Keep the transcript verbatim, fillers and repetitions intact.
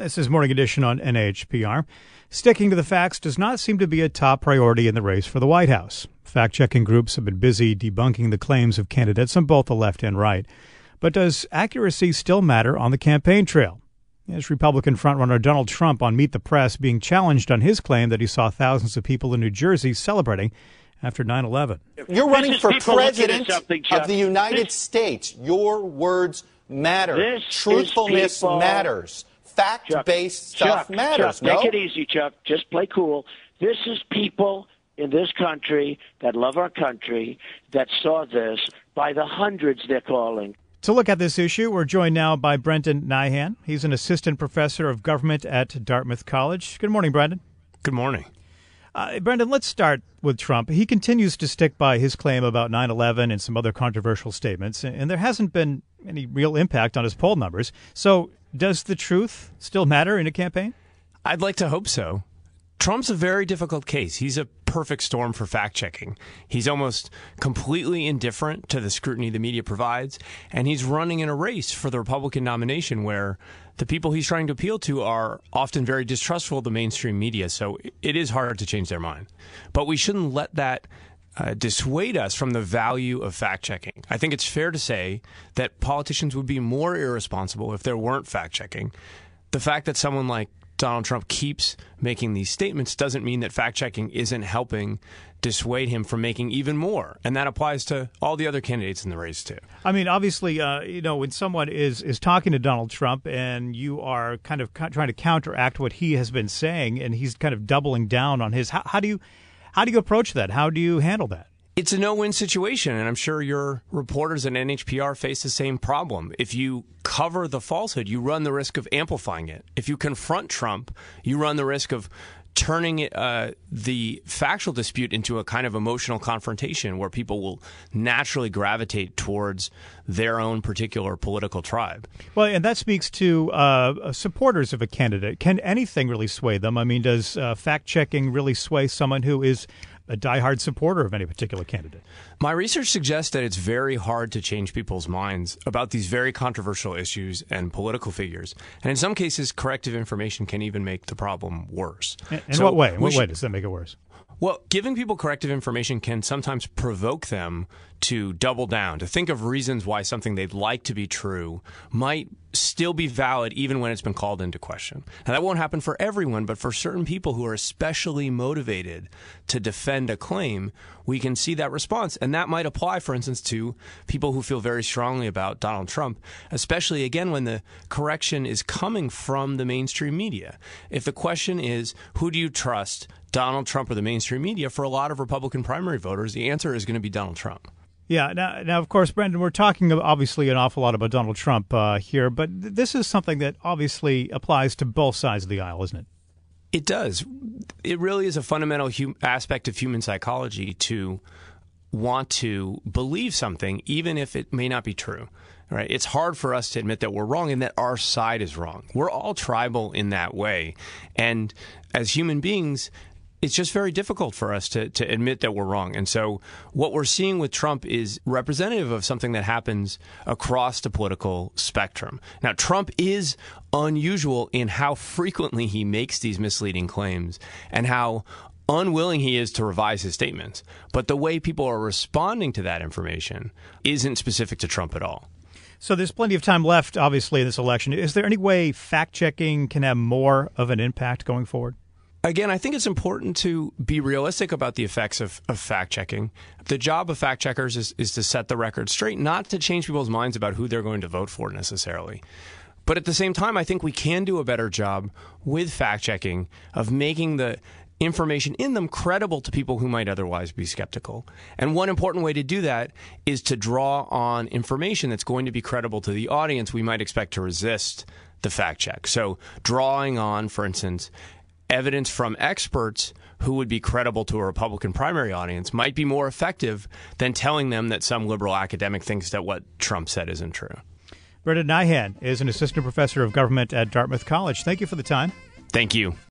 This is Morning Edition on N H P R. Sticking to the facts does not seem to be a top priority in the race for the White House. Fact-checking groups have been busy debunking the claims of candidates on both the left and right. But does accuracy still matter on the campaign trail? As Republican frontrunner Donald Trump on Meet the Press being challenged on his claim that he saw thousands of people in New Jersey celebrating after nine eleven. You're running for president of the United this, States. Your words matter. Truthfulness matters. Fact-based stuff Chuck, matters. Chuck, no? Make it easy, Chuck. Just play cool. This is people in this country that love our country that saw this. By the hundreds, they're calling. To look at this issue, we're joined now by Brendan Nyhan. He's an assistant professor of government at Dartmouth College. Good morning, Brendan. Good morning. Uh, Brendan, let's start with Trump. He continues to stick by his claim about nine eleven and some other controversial statements, and there hasn't been any real impact on his poll numbers. So does the truth still matter in a campaign? I'd like to hope so. Trump's a very difficult case. He's a perfect storm for fact-checking. He's almost completely indifferent to the scrutiny the media provides, and he's running in a race for the Republican nomination where the people he's trying to appeal to are often very distrustful of the mainstream media, so it is hard to change their mind. But we shouldn't let that uh, dissuade us from the value of fact-checking. I think it's fair to say that politicians would be more irresponsible if there weren't fact-checking. The fact that someone like Donald Trump keeps making these statements doesn't mean that fact-checking isn't helping dissuade him from making even more. And that applies to all the other candidates in the race, too. I mean, obviously, uh, you know, when someone is, is talking to Donald Trump and you are kind of co- trying to counteract what he has been saying and he's kind of doubling down on his, how, how do you how do you approach that? How do you handle that? It's a no-win situation, and I'm sure your reporters at N H P R face the same problem. If you cover the falsehood, you run the risk of amplifying it. If you confront Trump, you run the risk of turning uh, the factual dispute into a kind of emotional confrontation where people will naturally gravitate towards their own particular political tribe. Well, and that speaks to uh, supporters of a candidate. Can anything really sway them? I mean, does uh, fact-checking really sway someone who is a diehard supporter of any particular candidate? My research suggests that it's very hard to change people's minds about these very controversial issues and political figures. And in some cases, corrective information can even make the problem worse. In, in so what way? In what should, way does that make it worse? Well, giving people corrective information can sometimes provoke them to double down, to think of reasons why something they'd like to be true might still be valid even when it's been called into question. Now, that won't happen for everyone, but for certain people who are especially motivated to defend a claim, we can see that response. And that might apply, for instance, to people who feel very strongly about Donald Trump, especially, again, when the correction is coming from the mainstream media. If the question is, who do you trust, Donald Trump or the mainstream media? For a lot of Republican primary voters, the answer is going to be Donald Trump. Yeah. Now, now, of course, Brendan, we're talking obviously an awful lot about Donald Trump uh, here, but th- this is something that obviously applies to both sides of the aisle, isn't it? It does. It really is a fundamental hum- aspect of human psychology to want to believe something, even if it may not be true. Right? It's hard for us to admit that we're wrong and that our side is wrong. We're all tribal in that way. And as human beings, it's just very difficult for us to, to admit that we're wrong. And so what we're seeing with Trump is representative of something that happens across the political spectrum. Now, Trump is unusual in how frequently he makes these misleading claims and how unwilling he is to revise his statements. But the way people are responding to that information isn't specific to Trump at all. So there's plenty of time left, obviously, in this election. Is there any way fact-checking can have more of an impact going forward? Again, I think it's important to be realistic about the effects of, of fact-checking. The job of fact-checkers is, is to set the record straight, not to change people's minds about who they're going to vote for necessarily. But at the same time, I think we can do a better job with fact-checking of making the information in them credible to people who might otherwise be skeptical. And one important way to do that is to draw on information that's going to be credible to the audience we might expect to resist the fact-check. So drawing on, for instance, evidence from experts who would be credible to a Republican primary audience might be more effective than telling them that some liberal academic thinks that what Trump said isn't true. Brendan Nyhan is an assistant professor of government at Dartmouth College. Thank you for the time. Thank you.